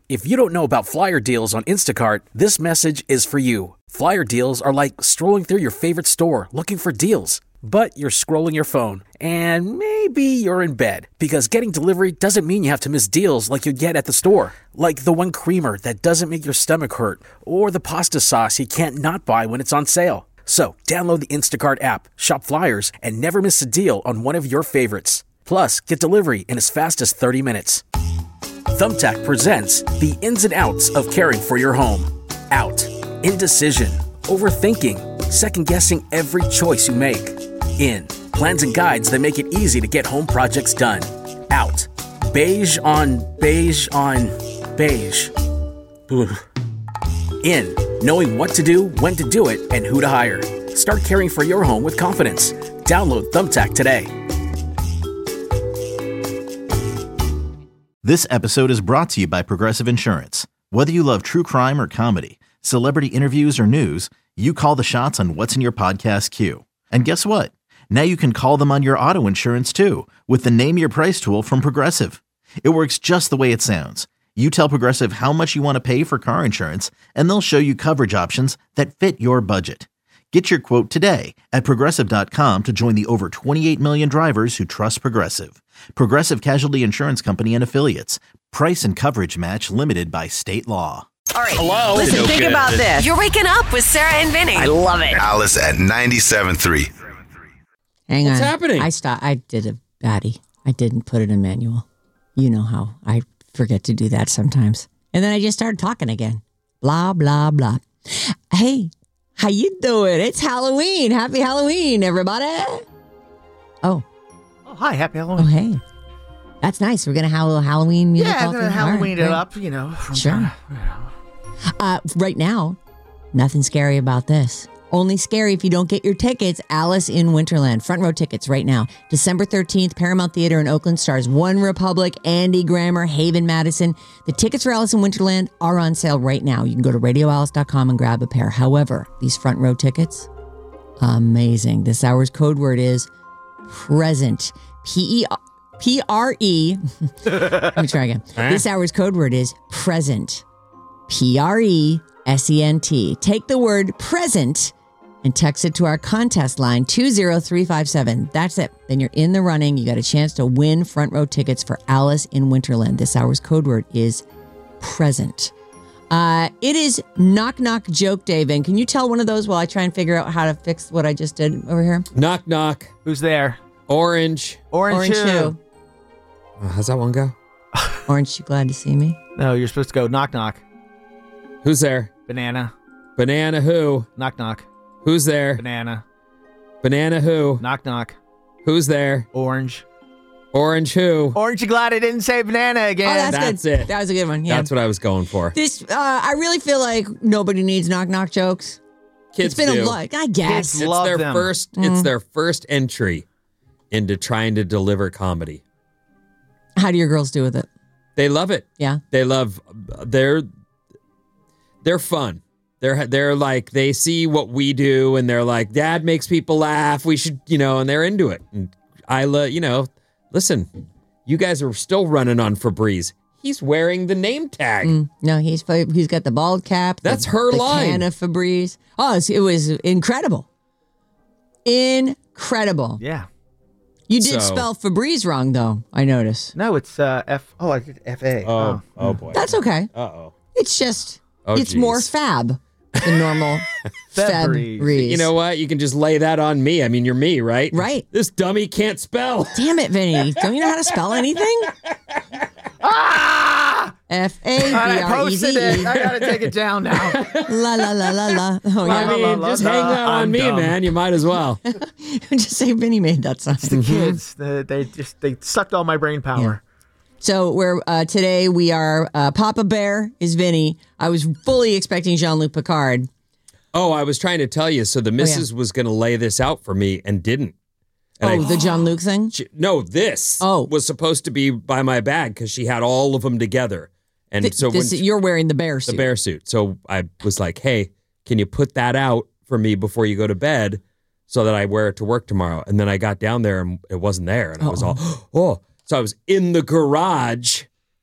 If you don't know about flyer deals on Instacart, this message is for you. Flyer deals are like strolling through your favorite store looking for deals. But you're scrolling your phone, and maybe you're in bed, because getting delivery doesn't mean you have to miss deals like you get at the store. Like the one creamer that doesn't make your stomach hurt, or the pasta sauce you can't not buy when it's on sale. So, download the Instacart app, shop flyers, and never miss a deal on one of your favorites. Plus, get delivery in as fast as 30 minutes. Thumbtack presents the ins and outs of caring for your home. Out. Indecision. Overthinking. Second-guessing every choice you make. In. Plans and guides that make it easy to get home projects done. Out. Beige on beige on beige. Ugh. In. Knowing what to do, when to do it, and who to hire. Start caring for your home with confidence. Download Thumbtack today. This episode is brought to you by Progressive Insurance. Whether you love true crime or comedy, celebrity interviews or news, you call the shots on what's in your podcast queue. And guess what? Now you can call them on your auto insurance too with the Name Your Price tool from Progressive. It works just the way it sounds. You tell Progressive how much you want to pay for car insurance, and they'll show you coverage options that fit your budget. Get your quote today at Progressive.com to join the over 28 million drivers who trust Progressive. Progressive Casualty Insurance Company and Affiliates. Price and coverage match limited by state law. All right. Hello? Listen, think about this. You're waking up with Sarah and Vinny. I love it. Alice at 97.3. Hang What's on. happening? I did a baddie. I didn't put it in manual. You know how I forget to do that sometimes. And then I just started talking again. Blah, blah, blah. Hey, how you doing? It's Halloween. Happy Halloween, everybody. Oh, Hi, happy Halloween. hey. That's nice. We're going to have a little Halloween music. Yeah, I'm all going to through- all Halloween right, it great. up, you know. Sure. Right now, nothing scary about this. Only scary if you don't get your tickets. Alice in Winterland. Front row tickets right now. December 13th, Paramount Theater in Oakland stars One Republic, Andy Grammer, Haven Madison. The tickets for Alice in Winterland are on sale right now. You can go to radioalice.com and grab a pair. However, these front row tickets, amazing. This hour's code word is present. P-R-E. Let me try again. This hour's code word is present. Present. Take the word present and text it to our contest line 20357. That's it. Then you're in the running. You got a chance to win front row tickets for Alice in Winterland. This hour's code word is present. It is knock knock joke day, Vin. Can you tell one of those while I try and figure out how to fix what I just did over here? Knock, knock. Who's there? Orange. Orange who? How's that one go? Orange, you glad to see me? No, you're supposed to go knock knock. Who's there? Banana. Banana who? Knock knock. Who's there? Banana. Banana who? Knock knock. Who's there? Orange. Orange who? Orange, you glad I didn't say banana Oh, again? That's good. it. That was a good one. Yeah. That's what I was going for. This, I really feel like nobody needs knock knock jokes. Kids It's been do. a lot. I guess. Kids It's love their them. first. It's their first entry into trying to deliver comedy. How do your girls do with it? They love it. Yeah. They love. They're fun. They're like, they see what we do and they're like, Dad makes people laugh. We should, and they're into it. And listen, you guys are still running on Febreze. He's wearing the name tag. No, he's got the bald cap. That's her the line. Can of Febreze. Oh, it was incredible. Incredible. Yeah. You did So- spell Febreze wrong, though, I noticed. No, it's F. Oh, I did F-A. Oh boy. That's okay. Uh-oh. It's just, Oh, it's more geez. fab than normal Febreze. Febreze. You know what? You can just lay that on me. I mean, you're me, right? Right. This dummy can't spell. Damn it, Vinny. Don't you know how to spell anything? I F-A-B-R-E-Z-E. posted it. I gotta take it down now. La la la la la. Oh, I yeah. mean, just hang that on I'm me, dumb. man. You might as well. Just say Vinny made that sign. The kids, they sucked all my brain power. So today we are Papa Bear is Vinny. I was fully expecting Jean-Luc Picard. Oh, I was trying to tell you. So the missus was going to lay this out for me and didn't. And the Jean-Luc thing? No, this was supposed to be by my bag because she had all of them together. And so You're wearing the bear suit. the bear suit. So I was like, hey, can you put that out for me before you go to bed so that I wear it to work tomorrow? And then I got down there and it wasn't there. And I was all, oh. So I was in the garage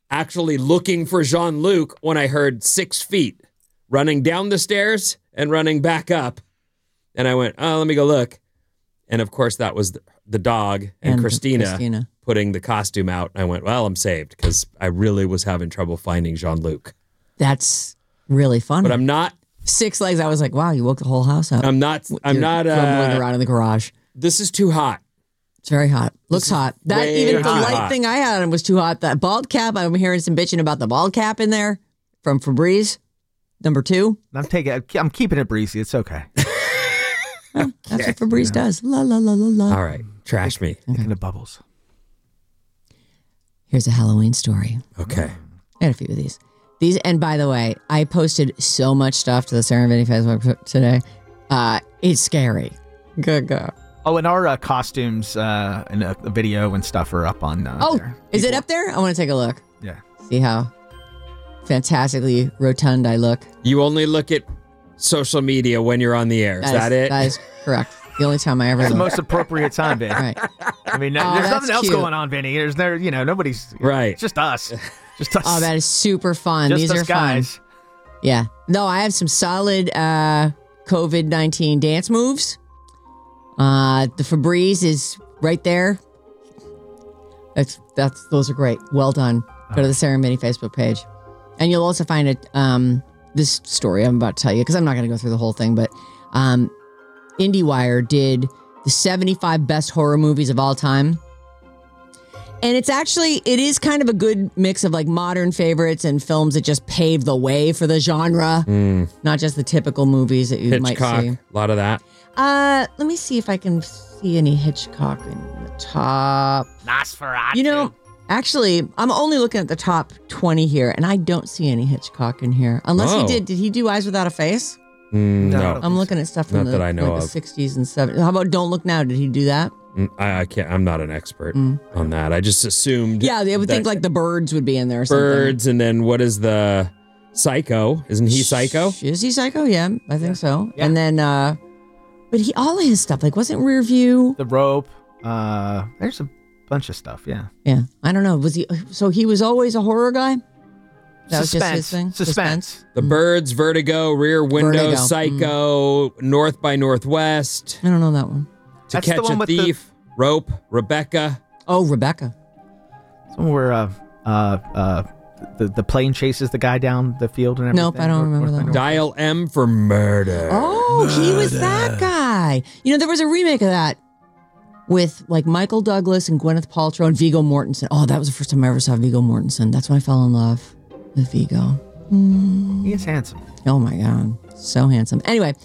actually looking for Jean-Luc when I heard 6 feet running down the stairs and running back up. And I went, oh, let me go look. And of course, that was the dog and Christina putting the costume out. I went, well, I'm saved because I really was having trouble finding Jean-Luc. That's really funny. But I'm not. 6 legs. I was like, wow, you woke the whole house up. I'm not. Rumbling around in the garage. This is too hot. It's very hot. Looks hot. That even the light hot. thing I had on was too hot. That bald cap, I'm hearing some bitching about the bald cap in there from Febreze. Number 2. I'm keeping it breezy. It's okay. That's what Febreze does. La la la la la. All right, trash me. Making the bubbles. Here's a Halloween story. Okay. I had a few of these. And by the way, I posted so much stuff to the Sarah and Vinny Facebook today. It's scary. Good go. Oh, and our costumes and a video and stuff are up on there. Is it up there? I want to take a look. Yeah. See how fantastically rotund I look. You only look at social media when you're on the air. Is that it? That is correct. The only time I ever It's the look. most appropriate time, Vinny. Right. I mean, there's that's nothing else cute. going on, Vinny. There's nobody's. Right. It's just us. Just us. Oh, that is super fun. just These us are guys. fun. Yeah. No, I have some solid COVID-19 dance moves. The Febreze is right there. Those are great. Well done. Go to the Sarah and Vinny Facebook page. And you'll also find it, this story I'm about to tell you, because I'm not going to go through the whole thing, but IndieWire did the 75 best horror movies of all time. And it is kind of a good mix of like modern favorites and films that just paved the way for the genre. Not just the typical movies that you might Hitchcock, see. a lot of that. Let me see if I can see any Hitchcock in the top. Nosferatu. You know, actually, I'm only looking at the top 20 here, and I don't see any Hitchcock in here. Unless he did. Did he do Eyes Without a Face? No. I'm looking at stuff from Not that I know the of. 60s and 70s. How about Don't Look Now? Did he do that? I can't. I'm not an expert on that. I just assumed. Yeah, they would think that like The Birds would be in there or something. Birds, and then what is the Psycho? Isn't he Psycho? Is he Psycho? Yeah, I think so. Yeah. And then, but all of his stuff, like, wasn't Rear View? The Rope. There's a bunch of stuff. Yeah. Yeah, I don't know. Was he? So he was always a horror guy? That was just his thing? Suspense. The Birds, Vertigo, Rear Window, Vertigo. Psycho, North by Northwest, I don't know that one. To That's the Catch one a with Thief, Rope, Rebecca. Oh, Rebecca. Something where the plane chases the guy down the field and everything. Nope, I don't remember that one. Dial M for Murder. Oh, he was that guy. You know, there was a remake of that with like Michael Douglas and Gwyneth Paltrow and Viggo Mortensen. Oh, that was the first time I ever saw Viggo Mortensen. That's when I fell in love with Viggo. He is handsome. Oh my God. So handsome. Anyway,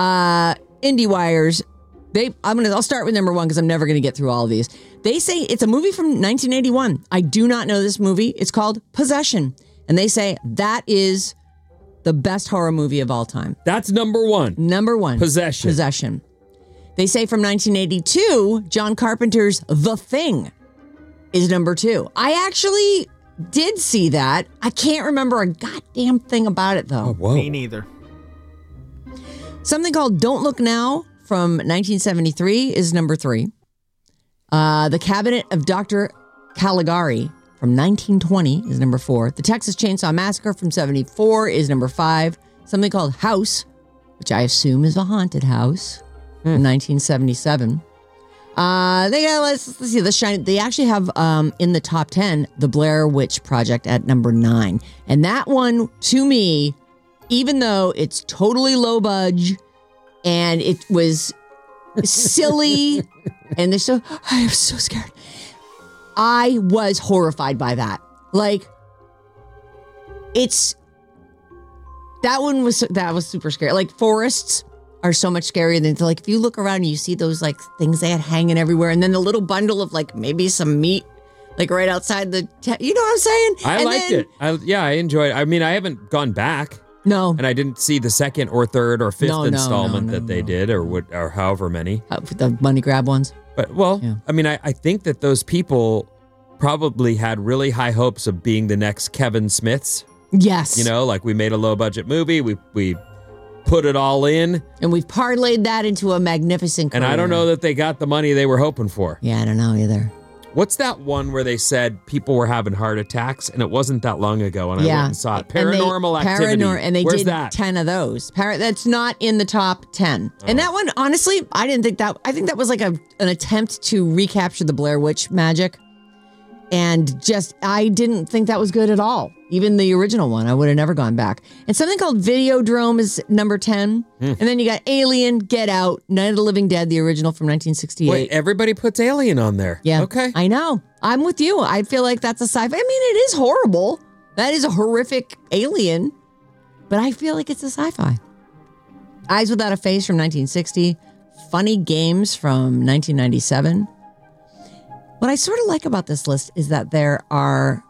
IndieWires, I'll start with number 1 because I'm never going to get through all of these. They say it's a movie from 1981. I do not know this movie. It's called Possession. And they say that is the best horror movie of all time. That's number 1. Number 1. Possession. They say from 1982, John Carpenter's The Thing is number 2. I actually did see that. I can't remember a goddamn thing about it, though. Oh, whoa. Me neither. Something called Don't Look Now from 1973 is number 3. The Cabinet of Dr. Caligari from 1920 is number 4. The Texas Chainsaw Massacre from 74 is number 5. Something called House, which I assume is a haunted house, from 1977. Let's see, The Shining. They actually have in the top 10 the Blair Witch Project at number 9. And that one, to me, even though it's totally low budge and it was silly and I was so scared. I was horrified by that. Like, that was super scary. Like, forests are so much scarier than, like, if you look around and you see those like things they had hanging everywhere, and then the little bundle of like maybe some meat like right outside the you know what I'm saying? I liked it. I enjoyed it. I mean, I haven't gone back. No. And I didn't see the second or third or fifth installment no, that they did, or however many. The money grab ones. But, well, Yeah. I mean, I think that those people probably had really high hopes of being the next Kevin Smiths. Yes. You know, like we made a low budget movie, we put it all in. And we've parlayed that into a magnificent career. And I don't know that they got the money they were hoping for. Yeah, I don't know either. What's that one where they said people were having heart attacks, and it wasn't that long ago, and I went and saw it. Paranormal Activity. And they Where's did that? 10 of those. That's not in the top 10. And that one, honestly, I didn't think that. I think that was like an attempt to recapture the Blair Witch magic. And I didn't think that was good at all. Even the original one, I would have never gone back. And something called Videodrome is number 10. And then you got Alien, Get Out, Night of the Living Dead, the original from 1968. Wait, everybody puts Alien on there. Yeah. Okay. I know. I'm with you. I feel like that's a sci-fi. I mean, it is horrible. That is a horrific alien. But I feel like it's a sci-fi. Eyes Without a Face from 1960. Funny Games from 1997. What I sort of like about this list is that there are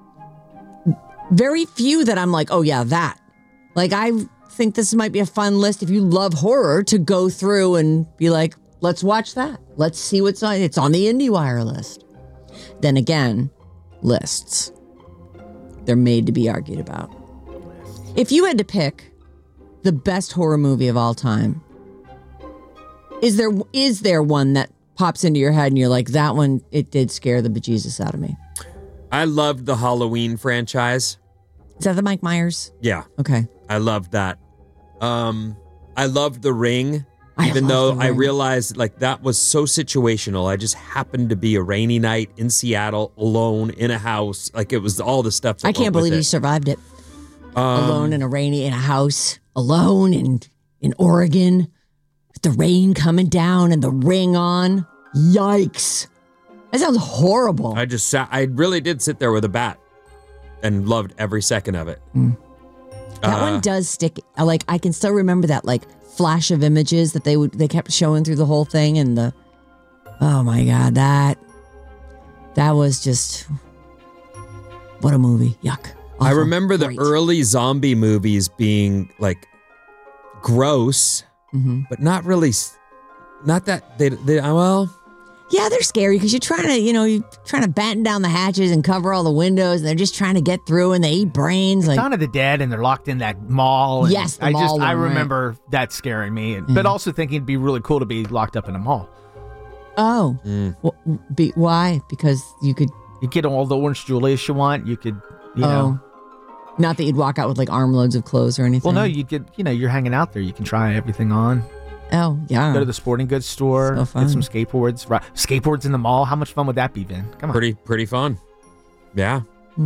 very few that I'm like, oh yeah, that. Like, I think this might be a fun list if you love horror to go through and be like, let's watch that. Let's see what's on. It's on the IndieWire list. Then again, lists. They're made to be argued about. If you had to pick the best horror movie of all time, is there one that pops into your head and you're like, that one, it did scare the bejesus out of me? I loved the Halloween franchise. Is that the Mike Myers? Yeah. Okay. I loved that. I loved The Ring, I even love though The I Ring. realized like that was so situational. I just happened to be a rainy night in Seattle, alone in a house. Like, it was all the stuff that I can't went with believe it. you survived it. Alone in a house, alone in Oregon, with the rain coming down and The Ring on. Yikes. That sounds horrible. I really did sit there with a bat and loved every second of it. That one does stick. Like, I can still remember that like flash of images that they kept showing through the whole thing, and oh my God, that was just, what a movie. Yuck. I Awful. remember the Great. early zombie movies being like gross, but not really, not that they well. Yeah, they're scary because you're trying to batten down the hatches and cover all the windows, and they're just trying to get through, and they eat brains. Like, Dawn of the Dead, and they're locked in that mall. And Yes, the mall I one, right. remember that scaring me, but also thinking it'd be really cool to be locked up in a mall. oh, why? Because you could. You get all the Orange Julius you want. You could, you know. Not that you'd walk out with like armloads of clothes or anything. Well, no, you get, you're hanging out there. You can try everything on. Oh, yeah. Go to the sporting goods store. So fun. Get some skateboards. Skateboards in the mall. How much fun would that be, Vin? Come on. Pretty fun. Yeah.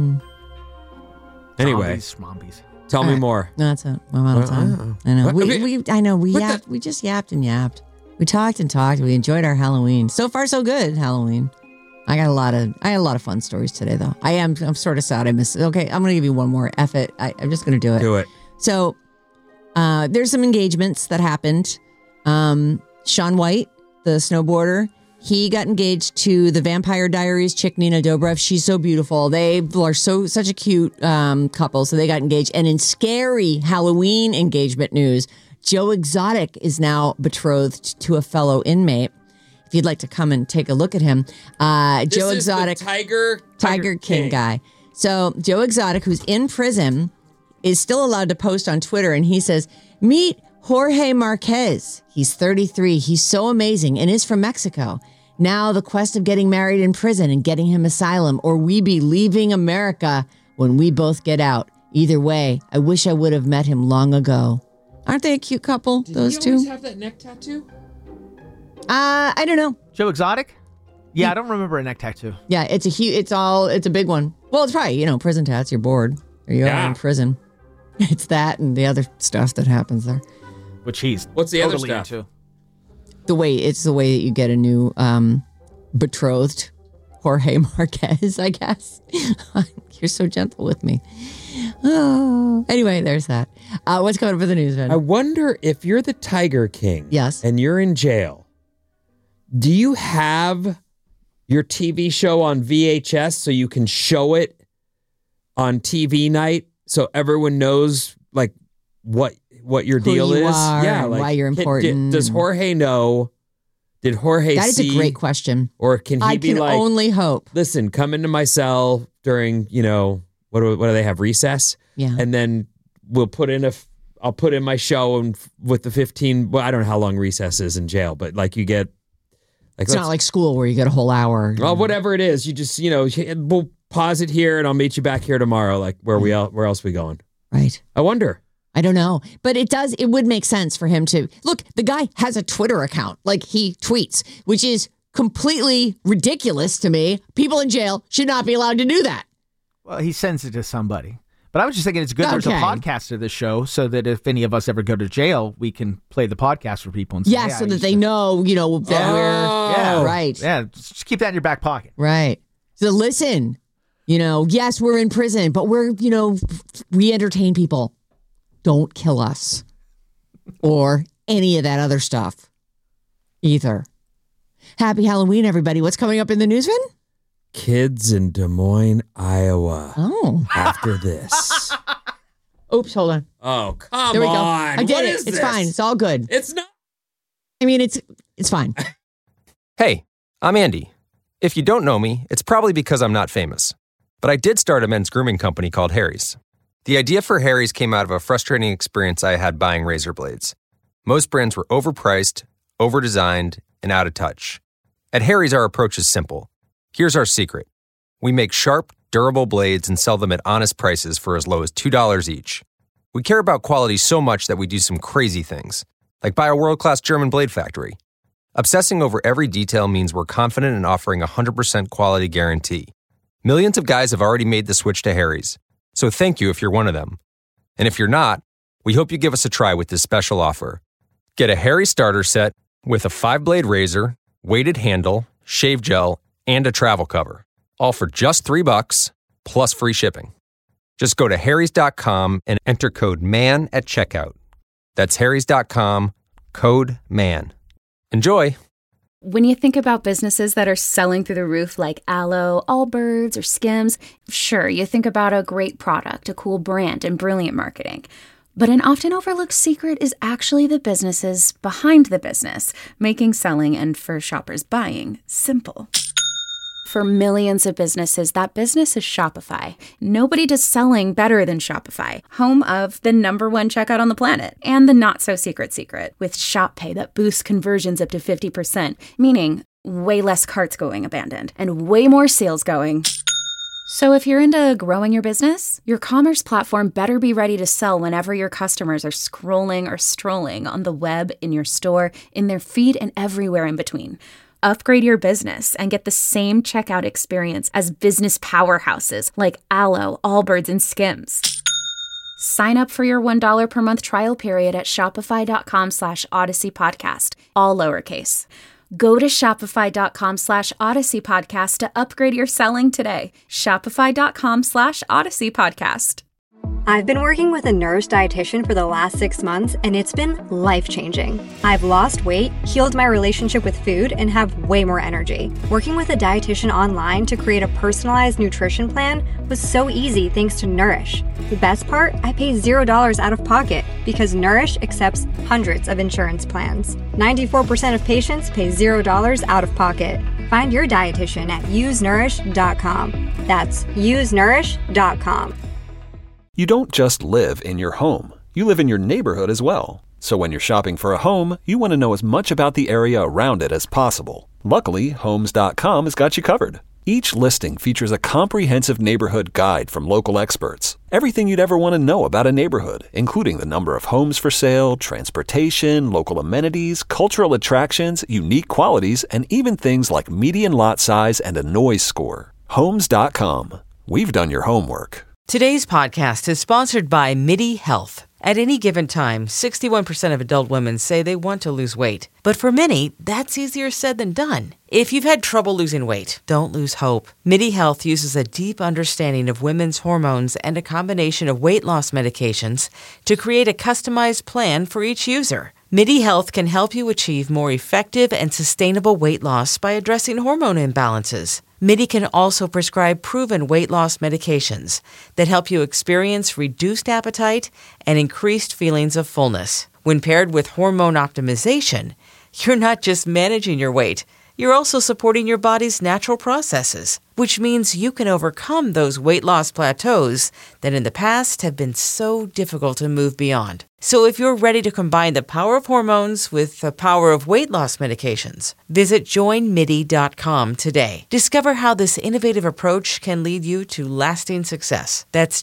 Anyway, Zombies. tell me more. No, that's it. I'm out of time. I know. What We just yapped and yapped. We talked and talked. We enjoyed our Halloween. So far, so good. Halloween. I had a lot of fun stories today, though. I'm sort of sad I missed it. Okay, I'm going to give you one more. F it. I'm just going to do it. Do it. So, there's some engagements that happened. Shaun White, the snowboarder, he got engaged to the Vampire Diaries chick Nina Dobrev. She's so beautiful. They are such a cute couple. So they got engaged. And in scary Halloween engagement news, Joe Exotic is now betrothed to a fellow inmate. If you'd like to come and take a look at him, Joe Exotic, the Tiger King guy. So Joe Exotic, who's in prison, is still allowed to post on Twitter, and he says, "Meet Jorge Marquez. He's 33. He's so amazing and is from Mexico. Now the quest of getting married in prison and getting him asylum, or we be leaving America when we both get out. Either way, I wish I would have met him long ago." Aren't they a cute couple, those two? have that neck tattoo? I don't know. Joe Exotic? Yeah, I don't remember a neck tattoo. Yeah, it's a big one. Well, it's probably, prison tats. You're bored. Or you are in prison. It's that and the other stuff that happens there. Which he's What's the other totally stuff? into. It's the way that you get a new betrothed Jorge Marquez, I guess. You're so gentle with me. Oh, anyway, there's that. What's coming up for the news, man? I wonder if you're the Tiger King. Yes. And you're in jail. Do you have your TV show on VHS so you can show it on TV night so everyone knows like what your deal you is? are Yeah, and like why you're important. Does Jorge know? Did Jorge That is see? a great question. Or can he I be can like, only hope. listen, come into my cell during, what do they have, recess? Yeah. And then I'll put in my show and with the 15, well, I don't know how long recess is in jail, but like you get It's not like school where you get a whole hour. Well, whatever it is, you just, we'll pause it here and I'll meet you back here tomorrow. Like, where else we going? Right. I wonder. I don't know. But it would make sense for him to, look, the guy has a Twitter account. Like, he tweets, which is completely ridiculous to me. People in jail should not be allowed to do that. Well, he sends it to somebody. But I was just thinking it's good there's a podcast of the show so that if any of us ever go to jail, we can play the podcast for people and say, so that they know, that we're right. Yeah, just keep that in your back pocket. Right. So listen, yes, we're in prison, but we're, we entertain people. Don't kill us or any of that other stuff either. Happy Halloween, everybody. What's coming up in the news, Vin? Kids in Des Moines, Iowa. Oh. After this. Oops, hold on. Oh, come on. There we go. I did it. It's fine. It's all good. It's not. I mean, it's fine. Hey, I'm Andy. If you don't know me, it's probably because I'm not famous. But I did start a men's grooming company called Harry's. The idea for Harry's came out of a frustrating experience I had buying razor blades. Most brands were overpriced, overdesigned, and out of touch. At Harry's, our approach is simple. Here's our secret. We make sharp, durable blades and sell them at honest prices for as low as $2 each. We care about quality so much that we do some crazy things, like buy a world-class German blade factory. Obsessing over every detail means we're confident in offering a 100% quality guarantee. Millions of guys have already made the switch to Harry's, so thank you if you're one of them. And if you're not, we hope you give us a try with this special offer. Get a Harry's starter set with a 5-blade razor, weighted handle, shave gel, and a travel cover, all for just $3 plus free shipping. Just go to harrys.com and enter code MAN at checkout. That's harrys.com, code MAN. Enjoy. When you think about businesses that are selling through the roof like Aloe, Allbirds, or Skims, sure, you think about a great product, a cool brand, and brilliant marketing. But an often overlooked secret is actually the businesses behind the business, making selling and for shoppers buying simple. For millions of businesses, that business is Shopify. Nobody does selling better than Shopify, home of the #1 checkout on the planet, and the not-so-secret secret, with Shop Pay that boosts conversions up to 50%, meaning way less carts going abandoned, and way more sales going. So if you're into growing your business, your commerce platform better be ready to sell whenever your customers are scrolling or strolling on the web, in your store, in their feed, and everywhere in between. Upgrade your business and get the same checkout experience as business powerhouses like Aloe, Allbirds, and Skims. Sign up for your $1 per month trial period at shopify.com/Odyssey Podcast, all lowercase. Go to shopify.com/Odyssey Podcast to upgrade your selling today. Shopify.com/Odyssey Podcast. I've been working with a Nourish dietitian for the last 6 months, and it's been life-changing. I've lost weight, healed my relationship with food, and have way more energy. Working with a dietitian online to create a personalized nutrition plan was so easy thanks to Nourish. The best part? I pay $0 out of pocket because Nourish accepts hundreds of insurance plans. 94% of patients pay $0 out of pocket. Find your dietitian at usenourish.com. That's usenourish.com. You don't just live in your home. You live in your neighborhood as well. So when you're shopping for a home, you want to know as much about the area around it as possible. Luckily, Homes.com has got you covered. Each listing features a comprehensive neighborhood guide from local experts. Everything you'd ever want to know about a neighborhood, including the number of homes for sale, transportation, local amenities, cultural attractions, unique qualities, and even things like median lot size and a noise score. Homes.com. We've done your homework. Today's podcast is sponsored by MIDI Health. At any given time, 61% of adult women say they want to lose weight. But for many, that's easier said than done. If you've had trouble losing weight, don't lose hope. MIDI Health uses a deep understanding of women's hormones and a combination of weight loss medications to create a customized plan for each user. MIDI Health can help you achieve more effective and sustainable weight loss by addressing hormone imbalances. MIDI can also prescribe proven weight loss medications that help you experience reduced appetite and increased feelings of fullness. When paired with hormone optimization, you're not just managing your weight, You're also supporting your body's natural processes, which means you can overcome those weight loss plateaus that in the past have been so difficult to move beyond. So if you're ready to combine the power of hormones with the power of weight loss medications, visit joinmidi.com today. Discover how this innovative approach can lead you to lasting success. That's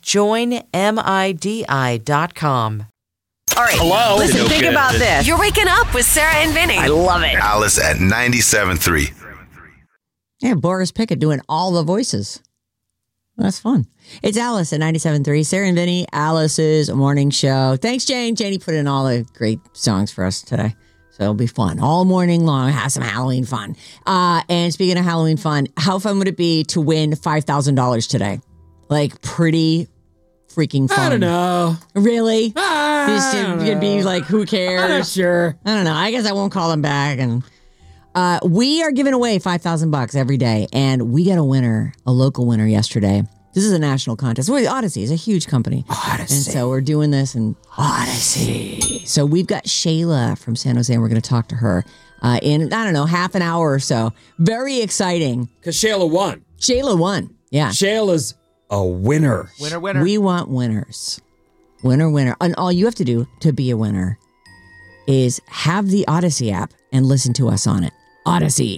joinmidi.com. All right. Hello? Listen, think about this. You're waking up with Sarah and Vinny. I love it. Alice at 97.3. Yeah, Boris Pickett doing all the voices. That's fun. It's Alice at 97.3. Sarah and Vinny, Alice's morning show. Thanks, Jane. Janie put in all the great songs for us today. So it'll be fun. All morning long, have some Halloween fun. And speaking of Halloween fun, how fun would it be to win $5,000 today? Like, pretty freaking fun. I don't know. Really? You'd be like, who cares? I'm not sure. I don't know. I guess I won't call them back. And we are giving away $5,000 every day, and we got a winner, a local winner yesterday. This is a national contest. Odyssey is a huge company. Odyssey. And so we're doing this in Odyssey. So we've got Shayla from San Jose, and we're going to talk to her in, I don't know, half an hour or so. Very exciting. Because Shayla won. Shayla won. Yeah. Shayla's a winner. Winner. We want winners. Winner. And all you have to do to be a winner is have the Odyssey app and listen to us on it. Odyssey.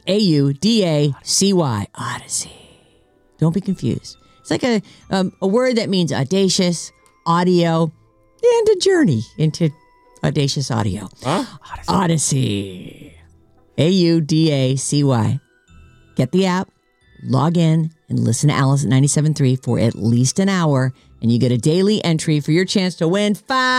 Audacy. Odyssey. Don't be confused. It's like a word that means audacious, audio, and a journey into audacious audio. Huh? Odyssey. Audacy. Get the app, log in, and listen to Alice at 97.3 for at least an hour, and you get a daily entry for your chance to win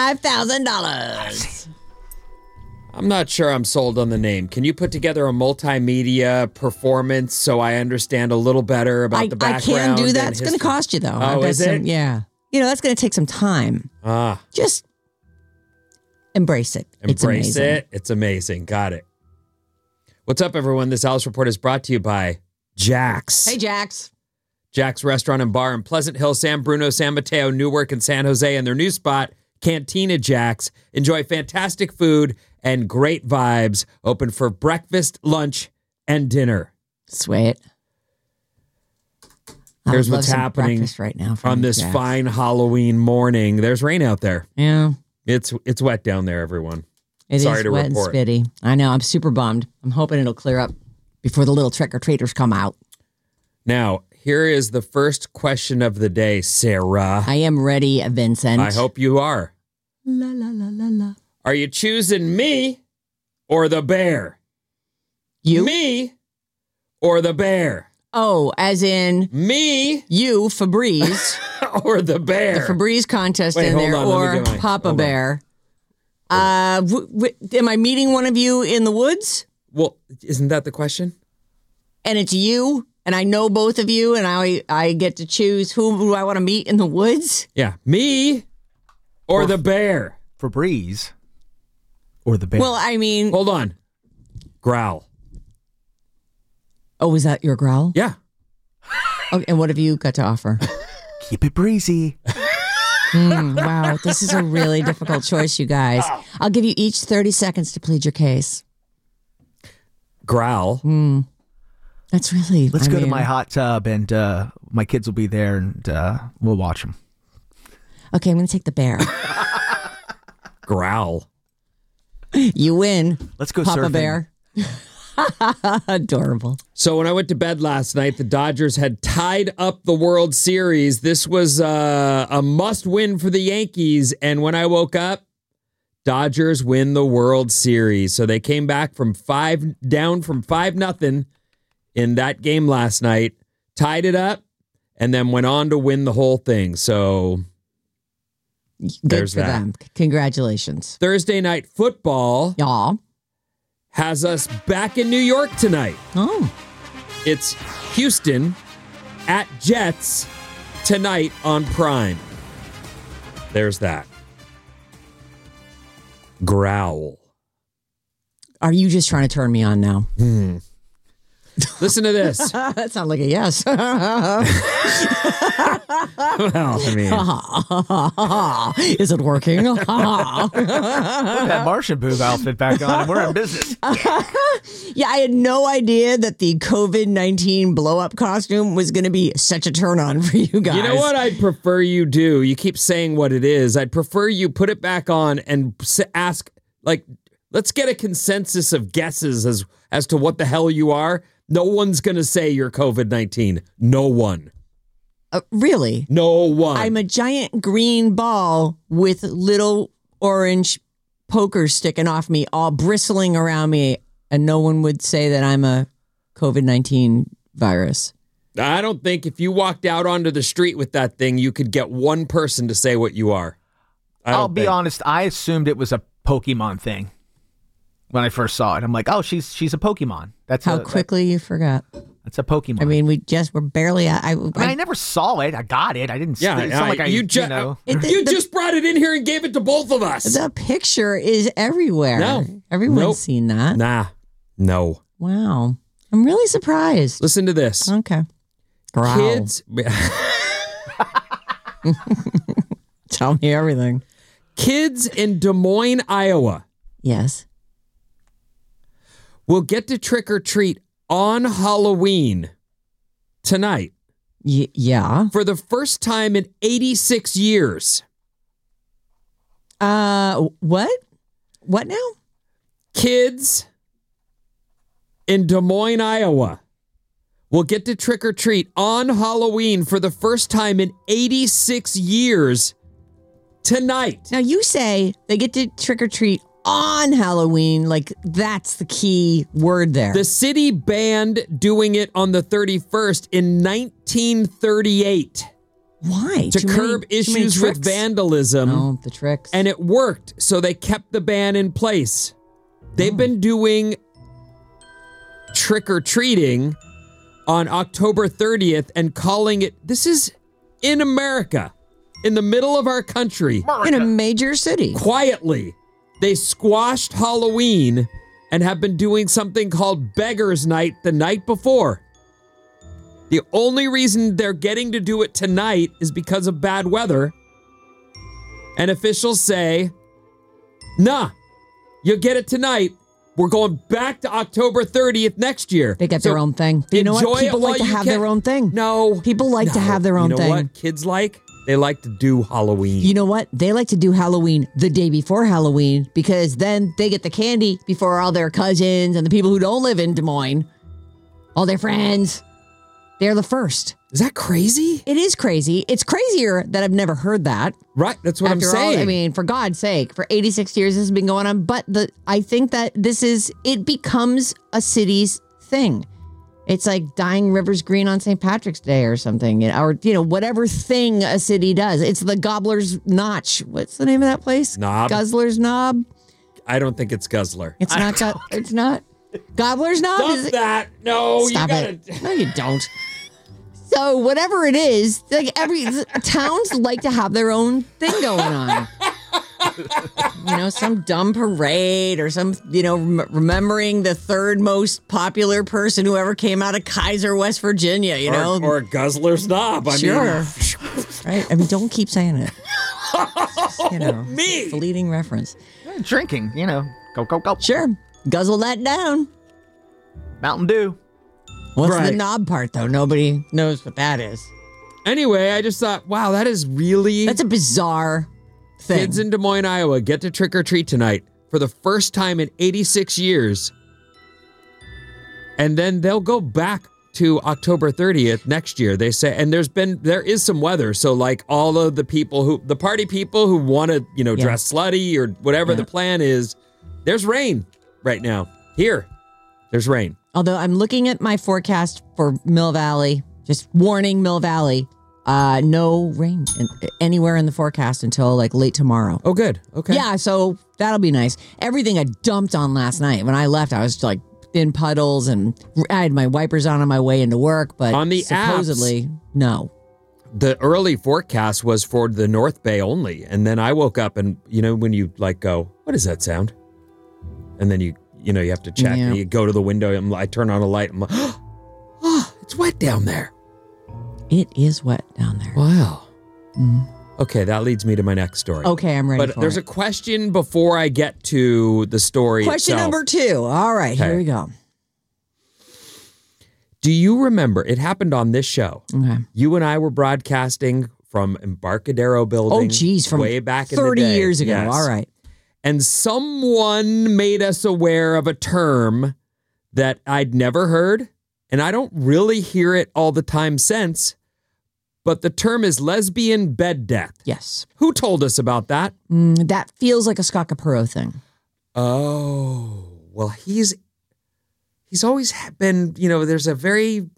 $5,000. I'm not sure I'm sold on the name. Can you put together a multimedia performance so I understand a little better about the background? I can do that. It's going to cost you, though. Oh, is it? Yeah. That's going to take some time. Just embrace it. It's amazing. It's amazing. Got it. What's up, everyone? This Alice Report is brought to you by Jack's. Hey, Jack's. Jack's Restaurant and Bar in Pleasant Hill, San Bruno, San Mateo, Newark, and San Jose, and their new spot, Cantina Jack's. Enjoy fantastic food and great vibes. Open for breakfast, lunch, and dinner. Sweet. Here's what's happening right now on this fine Halloween morning. There's rain out there. Yeah. It's wet down there, everyone. Sorry to report. Wet and spitty. I know. I'm super bummed. I'm hoping it'll clear up before the little trick-or-treaters come out. Now, here is the first question of the day, Sarah. I am ready, Vincent. I hope you are. La, la, la, la, la. Are you choosing me or the bear? You? Me or the bear? Oh, as in... Me? You, Febreze. Or the bear? The Febreze contest in there, or Papa Bear. Am I meeting one of you in the woods? Well, isn't that the question? And it's you, and I know both of you, and I get to choose who do I want to meet in the woods? Yeah, me or the bear? Febreze or the bear? Well, I mean... Hold on. Growl. Oh, was that your growl? Yeah. Okay, and what have you got to offer? Keep it breezy. Wow, this is a really difficult choice, you guys. I'll give you each 30 seconds to plead your case. Growl. That's really... Let's go to my hot tub, and my kids will be there, and we'll watch them. Okay, I'm going to take the bear. Growl. You win. Let's go Papa surfing. Bear. Adorable. So when I went to bed last night, the Dodgers had tied up the World Series. This was a must-win for the Yankees. And when I woke up, Dodgers win the World Series. So they came back from 5-0 in that game last night, tied it up, and then went on to win the whole thing. So there's Good for that. them. Congratulations. Thursday night football Y'all. has us back in New York tonight. Oh. It's Houston at Jets tonight on Prime. There's that. Growl. Are you just trying to turn me on now? Listen to this. That sounds like a yes. Well, I mean, is it working? Put that Martian boob outfit back on and we're in business. Yeah, I had no idea that the COVID-19 blow-up costume was going to be such a turn-on for you guys. you know what I'd prefer you do? You keep saying what it is. I'd prefer you put it back on and ask, like, let's get a consensus of guesses as to what the hell you are. No one's going to say you're COVID-19. No one. Really? No one. I'm a giant green ball with little orange pokers sticking off me, all bristling around me, and no one would say that I'm a COVID-19 virus. I don't think if you walked out onto the street with that thing, you could get one person to say what you are. I'll be honest. I assumed it was a Pokemon thing when I first saw it. I'm like, oh, she's a Pokemon. That's how quickly you forgot. That's a Pokemon. I mean, we're barely. I never saw it. I got it. I didn't. Yeah, it's not like you just brought it in here and gave it to both of us. The picture is everywhere. No, everyone's seen that. Nah, no. Wow, I'm really surprised. Listen to this. Okay, growl. Kids. Tell me everything. Kids in Des Moines, Iowa. Yes. Will get to trick or treat on Halloween tonight. Yeah. For the first time in 86 years. What? What now? Kids in Des Moines, Iowa will get to trick or treat on Halloween for the first time in 86 years tonight. Now you say they get to trick or treat on Halloween, like that's the key word there. The city banned doing it on the 31st in 1938. Why? To curb issues with vandalism. Oh, the tricks. And it worked, so they kept the ban in place. They've been doing trick-or-treating on October 30th and calling it, this is in America, in the middle of our country. In a major city. Quietly. They squashed Halloween and have been doing something called Beggar's Night the night before. The only reason they're getting to do it tonight is because of bad weather. And officials say, nah, you get it tonight. We're going back to October 30th next year. They get their own thing. You know what? People like to have their own thing. No. People like to have their own thing. You know what kids like? They like to do Halloween. You know what? They like to do Halloween the day before Halloween because then they get the candy before all their cousins and the people who don't live in Des Moines, all their friends. They're the first. Is that crazy? It is crazy. It's crazier that I've never heard that. Right. That's what I'm saying. I mean, for God's sake, for 86 years this has been going on. But I think that it becomes a city's thing. It's like dyeing rivers green on St. Patrick's Day or something, or whatever thing a city does. It's the Gobbler's Notch. What's the name of that place? Knob. Guzzler's Knob. I don't think it's Guzzler. It's not. It's not. Gobbler's Knob. Stop that! No, Stop it. No, you don't. So whatever it is, like towns like to have their own thing going on. Some dumb parade or some, remembering the third most popular person who ever came out of Kaiser, West Virginia, Or Guzzler's Knob. Sure. Right? I mean, don't keep saying it. Just, me. Fleeting reference. Drinking, go, go, go. Sure. Guzzle that down. Mountain Dew. What's the knob part, though? Nobody knows what that is. Anyway, I just thought, wow, that's a bizarre thing. Kids in Des Moines, Iowa get to trick or treat tonight for the first time in 86 years. And then they'll go back to October 30th next year, they say. And there is some weather. So like all of the party people who want to, dress slutty or whatever the plan is, there's rain right now. Here, there's rain. Although I'm looking at my forecast for Mill Valley, just warning Mill Valley, no rain anywhere in the forecast until like late tomorrow. Oh, good. Okay. Yeah, so that'll be nice. Everything I dumped on last night. When I left, I was like in puddles and I had my wipers on my way into work, but on the supposedly, apps, no. The early forecast was for the North Bay only. And then I woke up and, when you like go, what is that sound? And then you have to check and you go to the window and I turn on a light. I'm like, It's wet down there. It is wet down there. Wow. Okay, that leads me to my next story. Okay, I'm ready But for there's it. a question before I get to the story Question itself. number 2. All right, Okay. here we go. Do you remember, it happened on this show. Okay. You and I were broadcasting from Embarcadero Building. Oh, geez, from way back in the 30 day. years ago. Yes. All right. And someone made us aware of a term that I'd never heard, and I don't really hear it all the time since, but the term is lesbian bed death. Yes. Who told us about that? That feels like a Scott Capurro thing. Oh, well, he's always been, there's a very,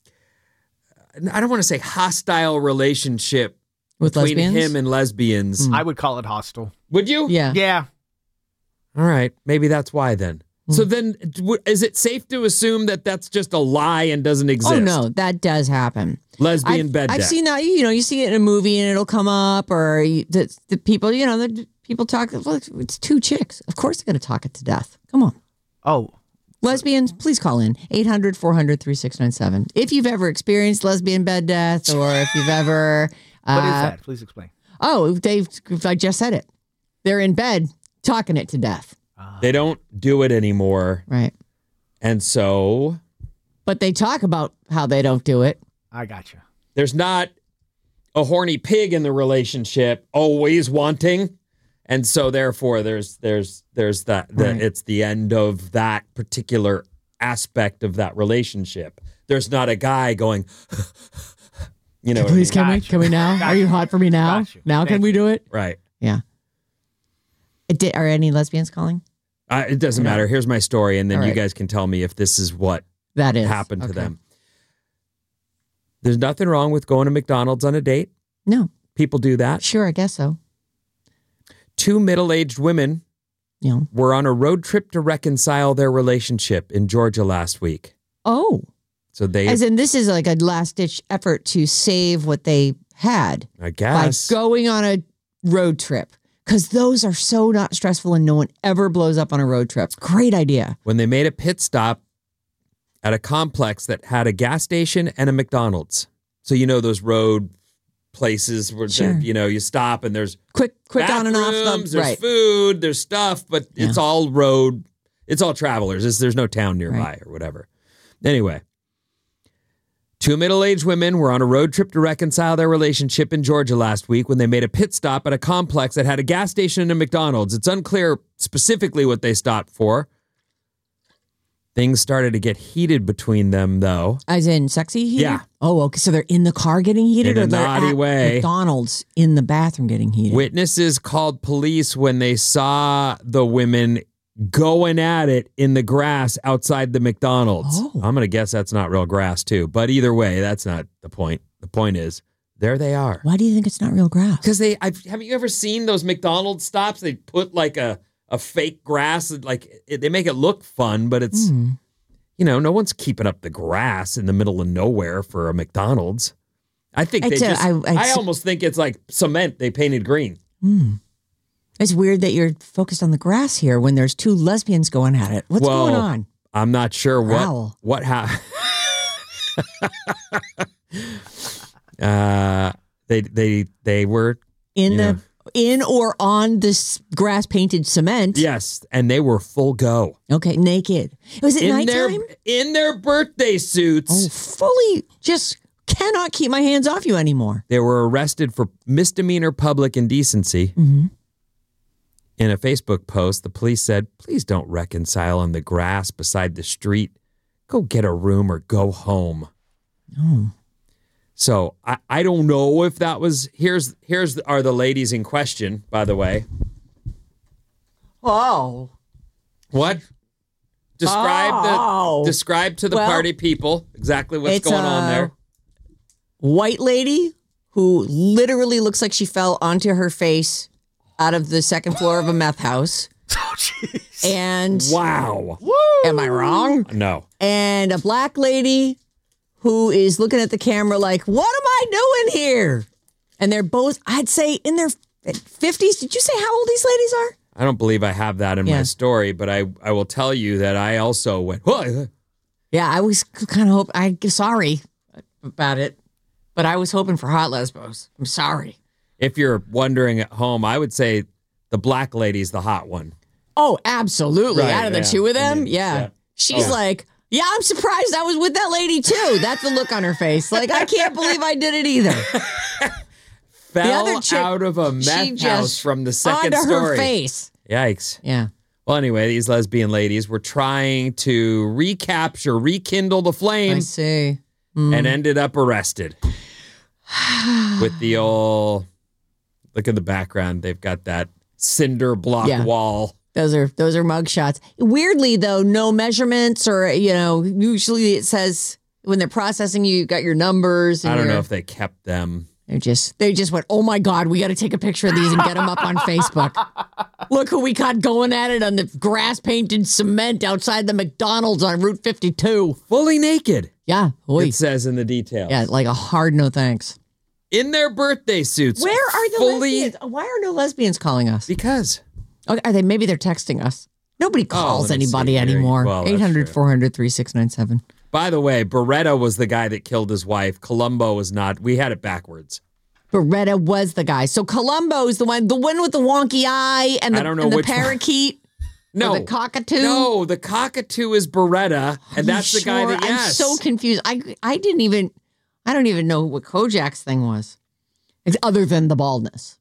I don't want to say hostile relationship With between lesbians? him and lesbians. I would call it hostile. Would you? Yeah. Yeah. All right. Maybe that's why then. So then, is it safe to assume that that's just a lie and doesn't exist? Oh, no, that does happen. Lesbian bed I've death. seen that, you see it in a movie and it'll come up, or the people, the people talk, well, it's 2 chicks. Of course they're going to talk it to death. Come on. Oh. Lesbians, please call in 800-400-3697. If you've ever experienced lesbian bed death, or if you've ever... What is that? Please explain. Oh, I just said it. They're in bed talking it to death. They don't do it anymore. Right. And so... But they talk about how they don't do it. I gotcha. There's not a horny pig in the relationship always wanting. And so therefore there's that Right. it's the end of that particular aspect of that relationship. There's not a guy going, what I Please, mean? can we now? Are you hot for me now? Got you. Now can we do it? Right. Yeah. Are any lesbians calling? It doesn't matter. Here's my story, and then All you right. guys can tell me if this is what That is. happened to Okay. them. There's nothing wrong with going to McDonald's on a date. No. People do that. Sure, I guess so. 2 middle-aged women Yeah. were on a road trip to reconcile their relationship in Georgia last week. Oh. So they, As in, this is like a last-ditch effort to save what they had I guess, by going on a road trip. Because those are so not stressful and no one ever blows up on a road trip. Great idea. when they made a pit stop at a complex that had a gas station and a McDonald's. So those road places where Sure. you stop and there's Quick on and off. bathrooms, The, there's right. food, there's stuff, but it's all road. It's all travelers. There's no town nearby Right. or whatever. Anyway, 2 middle-aged women were on a road trip to reconcile their relationship in Georgia last week when they made a pit stop at a complex that had a gas station and a McDonald's. It's unclear specifically what they stopped for. Things started to get heated between them, though. As in sexy heated? Yeah. Oh, okay. So they're in the car getting heated, In a or they're naughty at way. McDonald's in the bathroom getting heated? Witnesses called police when they saw the women going at it in the grass outside the McDonald's. Oh. I'm going to guess that's not real grass, too. But either way, that's not the point. The point is, there they are. Why do you think it's not real grass? Because haven't you ever seen those McDonald's stops? They put like a fake grass, they make it look fun, but it's, no one's keeping up the grass in the middle of nowhere for a McDonald's. I think I almost think it's like cement they painted green. It's weird that you're focused on the grass here when there's 2 lesbians going at it. What's going on? I'm not sure Growl. what happened. They were In or on this grass painted cement. yes, and they were full go Okay, naked. Was it nighttime? in their birthday suits. Oh, fully just cannot keep my hands off you anymore. They were arrested for misdemeanor public indecency. Mm-hmm. In a Facebook post, the police said, "Please don't reconcile on the grass beside the street. Go get a room or go home." Oh. So I don't know if that was here's are the ladies in question, by the way. Oh. What? Describe to the Well, party people exactly what's it's going on there. White lady who literally looks like she fell onto her face out of the second floor of a meth house. Oh, jeez. And Wow. am I wrong? No. And a black lady who is looking at the camera like, what am I doing here? And they're both, I'd say, in their 50s. Did you say how old these ladies are? I don't believe I have that in my Yeah. story, but I will tell you that I also went, "Whoa." Yeah, I was kind of sorry about it, but I was hoping for hot lesbos. I'm sorry. If you're wondering at home, I would say the black lady's the hot one. Oh, absolutely. Right, Out of the two of them, yeah. She's like, yeah, I'm surprised I was with that lady too. That's the look on her face. Like, I can't believe I did it either. Fell the other chick, out of a meth house from the second onto story. Her face. Yikes. Yeah. Well, anyway, these lesbian ladies were trying to rekindle the flame. I see. And ended up arrested. With the old, look at the background. They've got that cinder block wall. Those are mug shots. Weirdly, though, no measurements or, usually it says when they're processing you got your numbers. And I don't know if they kept them. They just went, oh my God, we got to take a picture of these and get them up on Facebook. Look who we got going at it on the grass painted cement outside the McDonald's on Route 52. Fully naked. Yeah. Oy. It says in the details. Yeah, like a hard no thanks. In their birthday suits. Where are the lesbians? Why are no lesbians calling us? Because. Okay, are they? Maybe they're texting us. Nobody calls anybody anymore. Well, 800-400-3697. By the way, Beretta was the guy that killed his wife. Columbo was not. We had it backwards. Beretta was the guy. So Columbo is the one with the wonky eye and the parakeet. No, the cockatoo. No, the cockatoo is Beretta, and that's the guy that. Yes, I'm so confused. I don't even know what Kojak's thing was, other than the baldness.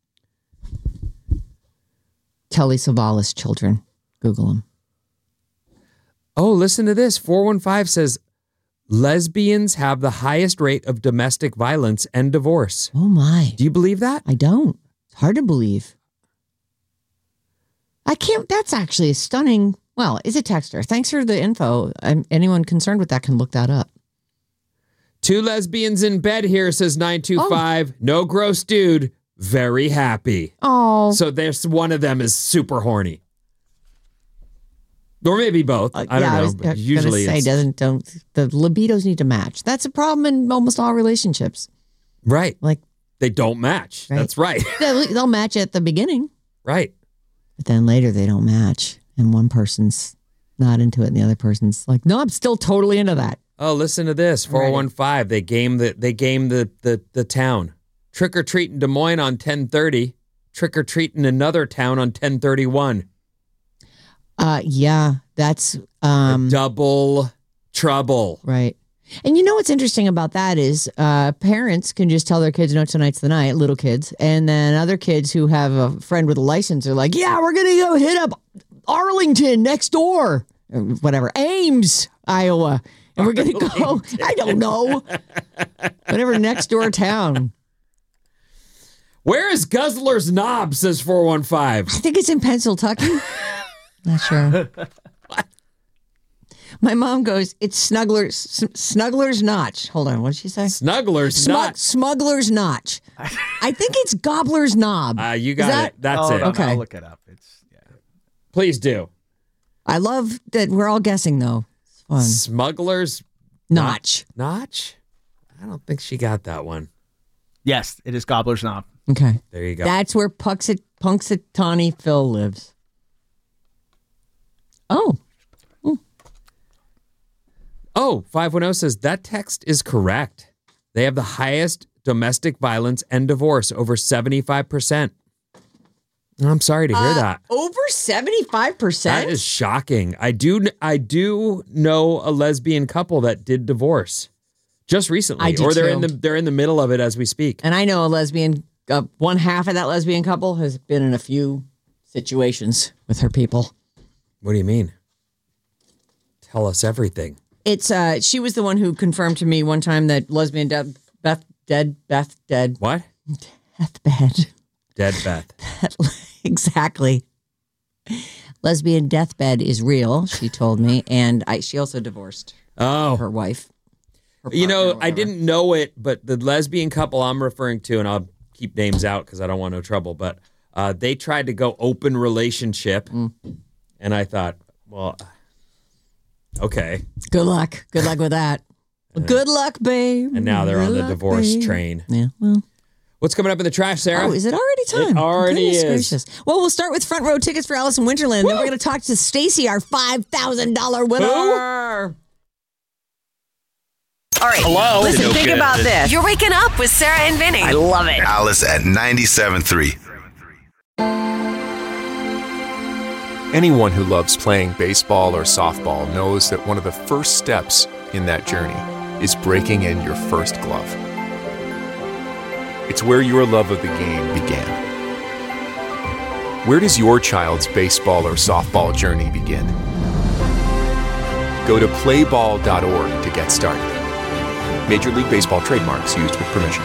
Telly Savalas children. Google them. Oh, listen to this. 415 says lesbians have the highest rate of domestic violence and divorce. Oh, my. Do you believe that? I don't. It's hard to believe. I can't. That's actually a stunning. Well, it's a texter. Thanks for the info. Anyone concerned with that can look that up. 2 lesbians in bed here, says 925. Oh. No gross dude. Very happy. Oh. So there's one of them is super horny. Or maybe both. I don't know. But usually the libidos need to match. That's a problem in almost all relationships. Right. Like they don't match. Right. That's right. They'll match at the beginning. Right. But then later they don't match. And one person's not into it and the other person's like, no, I'm still totally into that. Oh, listen to this. 415. They game the town. Trick or treat in Des Moines on 10:30. Trick or treat in another town on 10:31. Yeah, that's double trouble. Right. And you know what's interesting about that is parents can just tell their kids, no, tonight's the night, little kids. And then other kids who have a friend with a license are like, yeah, we're going to go hit up Arlington next door. Or whatever. Ames, Iowa. And we're going to go, I don't know. Whatever next door town. Where is Guzzler's Knob, says 415? I think it's in Pennsylvania. Not sure. My mom goes, it's Snuggler's Notch. Hold on, what did she say? Snuggler's Notch. Smuggler's Notch. I think it's Gobbler's Knob. You got it. That's it. Okay. I'll look it up. Please do. I love that we're all guessing, though. It's fun. Smuggler's Notch. Notch? I don't think she got that one. Yes, it is Gobbler's Knob. Okay. There you go. That's where Punxsutawney Phil lives. Oh. Oh, 510 says that text is correct. They have the highest domestic violence and divorce, over 75%. I'm sorry to hear that. Over 75%? That is shocking. I do know a lesbian couple that did divorce just recently. I do or they're too. they're in the middle of it as we speak. And I know a lesbian, one half of that lesbian couple has been in a few situations with her people. What do you mean? Tell us everything. It's she was the one who confirmed to me one time that lesbian Beth dead. What? Deathbed. Dead Beth. Exactly. Lesbian deathbed is real, she told me, and she also divorced her wife. Her partner, I didn't know it, but the lesbian couple I'm referring to, and I'll keep names out because I don't want no trouble, but they tried to go open relationship, and I thought, well, okay. Good luck. Good luck with that. Good luck, babe. And now they're on the divorce train. Yeah, well. What's coming up in the trash, Sarah? Oh, is it already time? It already is. Gracious. Well, we'll start with front row tickets for Alice in Winterland. Woo! Then we're going to talk to Stacy, our $5,000 winner. Who? All right. Hello? Listen, No think good. about this. You're waking up with Sarah and Vinny. I love it. Alice at 97.3. Anyone who loves playing baseball or softball knows that one of the first steps in that journey is breaking in your first glove. It's where your love of the game began. Where does your child's baseball or softball journey begin? Go to playball.org to get started. Major League Baseball trademarks used with permission.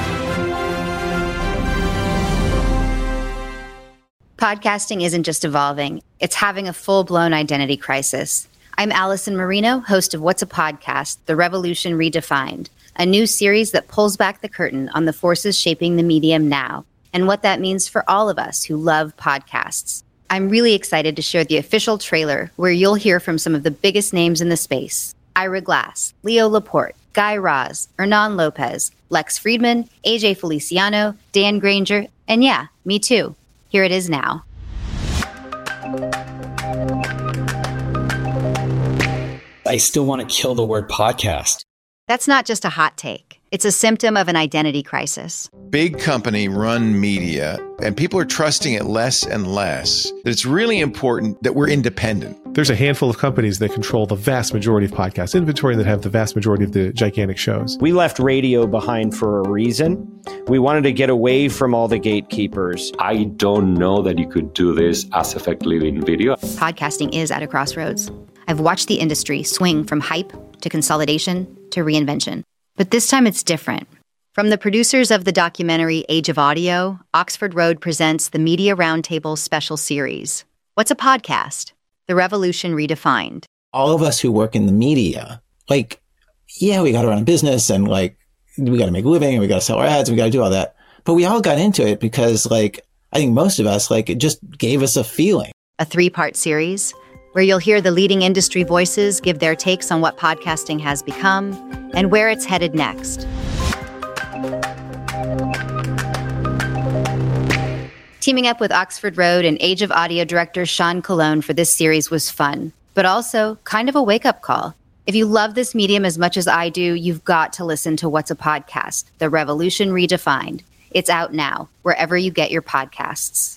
Podcasting isn't just evolving, it's having a full-blown identity crisis. I'm Allison Marino, host of What's a Podcast? The Revolution Redefined, a new series that pulls back the curtain on the forces shaping the medium now and what that means for all of us who love podcasts. I'm really excited to share the official trailer where you'll hear from some of the biggest names in the space. Ira Glass, Leo Laporte, Guy Raz, Hernan Lopez, Lex Friedman, AJ Feliciano, Dan Granger, and yeah, me too. Here it is now. I still want to kill the word podcast. That's not just a hot take. It's a symptom of an identity crisis. Big company run media, and people are trusting it less and less. That it's really important that we're independent. There's a handful of companies that control the vast majority of podcast inventory that have the vast majority of the gigantic shows. We left radio behind for a reason. We wanted to get away from all the gatekeepers. I don't know that you could do this as effectively in video. Podcasting is at a crossroads. I've watched the industry swing from hype to consolidation to reinvention. But this time it's different. From the producers of the documentary Age of Audio, Oxford Road presents the Media Roundtable special series. What's a podcast? The Revolution Redefined. All of us who work in the media, we got to run a business and we got to make a living and we got to sell our ads and we got to do all that. But we all got into it because I think most of us, it just gave us a feeling. A 3-part series where you'll hear the leading industry voices give their takes on what podcasting has become and where it's headed next. Teaming up with Oxford Road and Age of Audio director Sean Colon for this series was fun, but also kind of a wake-up call. If you love this medium as much as I do, you've got to listen to What's a Podcast? The Revolution Redefined. It's out now, wherever you get your podcasts.